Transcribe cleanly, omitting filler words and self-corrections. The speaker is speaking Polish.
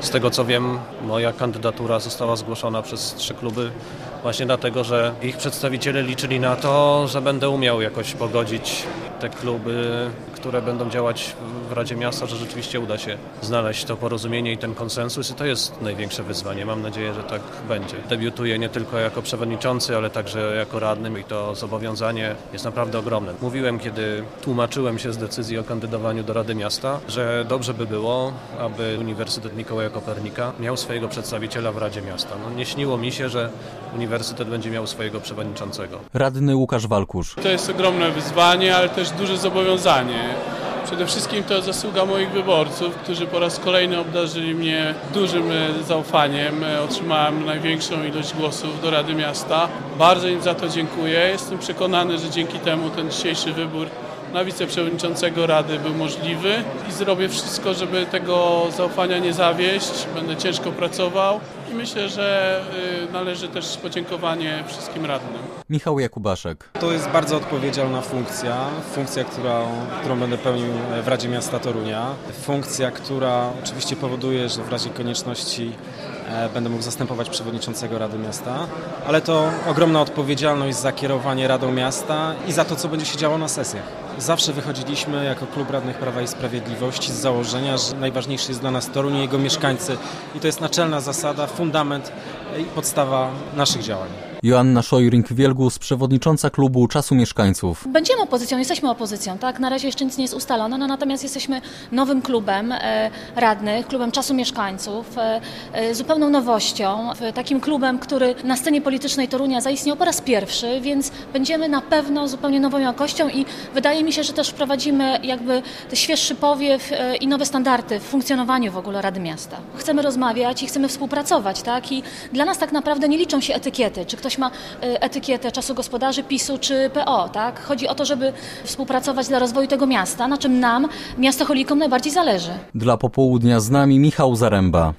Z tego co wiem, moja kandydatura została zgłoszona przez 3 kluby właśnie dlatego, że ich przedstawiciele liczyli na to, że będę umiał jakoś pogodzić te kluby, które będą działać w Radzie Miasta, że rzeczywiście uda się znaleźć to porozumienie i ten konsensus i to jest największe wyzwanie. Mam nadzieję, że tak będzie. Debiutuję nie tylko jako przewodniczący, ale także jako radnym i to zobowiązanie jest naprawdę ogromne. Mówiłem, kiedy tłumaczyłem się z decyzji o kandydowaniu do Rady Miasta, że dobrze by było, aby Uniwersytet Mikołaja Kopernika miał swojego przedstawiciela w Radzie Miasta. Nie śniło mi się, że Uniwersytet będzie miał swojego przewodniczącego. Radny Łukasz Walkusz. To jest ogromne wyzwanie, ale też duże zobowiązanie. Przede wszystkim to zasługa moich wyborców, którzy po raz kolejny obdarzyli mnie dużym zaufaniem. Otrzymałem największą ilość głosów do Rady Miasta. Bardzo im za to dziękuję. Jestem przekonany, że dzięki temu ten dzisiejszy wybór na wiceprzewodniczącego Rady był możliwy i zrobię wszystko, żeby tego zaufania nie zawieść. Będę ciężko pracował i myślę, że należy też podziękowanie wszystkim radnym. Michał Jakubaszek. To jest bardzo odpowiedzialna funkcja, którą będę pełnił w Radzie Miasta Torunia. Funkcja, która oczywiście powoduje, że w razie konieczności będę mógł zastępować przewodniczącego Rady Miasta, ale to ogromna odpowiedzialność za kierowanie Radą Miasta i za to, co będzie się działo na sesjach. Zawsze wychodziliśmy jako Klub Radnych Prawa i Sprawiedliwości z założenia, że najważniejszy jest dla nas Toruń i jego mieszkańcy i to jest naczelna zasada, fundament i podstawa naszych działań. Joanna Szojring-Wielgus, przewodnicząca klubu Czasu Mieszkańców. Będziemy opozycją, jesteśmy opozycją, tak? Na razie jeszcze nic nie jest ustalone, natomiast jesteśmy nowym klubem radnych, klubem Czasu Mieszkańców, zupełną nowością, takim klubem, który na scenie politycznej Torunia zaistniał po raz pierwszy, więc będziemy na pewno zupełnie nową jakością i wydaje mi się, że też wprowadzimy jakby świeższy powiew i nowe standardy w funkcjonowaniu w ogóle Rady Miasta. Chcemy rozmawiać i chcemy współpracować, tak? I dla nas tak naprawdę nie liczą się etykiety, czy ktoś ma etykietę Czasu Gospodarzy, PiS-u czy PO, tak? Chodzi o to, żeby współpracować dla rozwoju tego miasta, na czym nam, miastacholikom, najbardziej zależy. Dla Popołudnia z nami Michał Zaręba.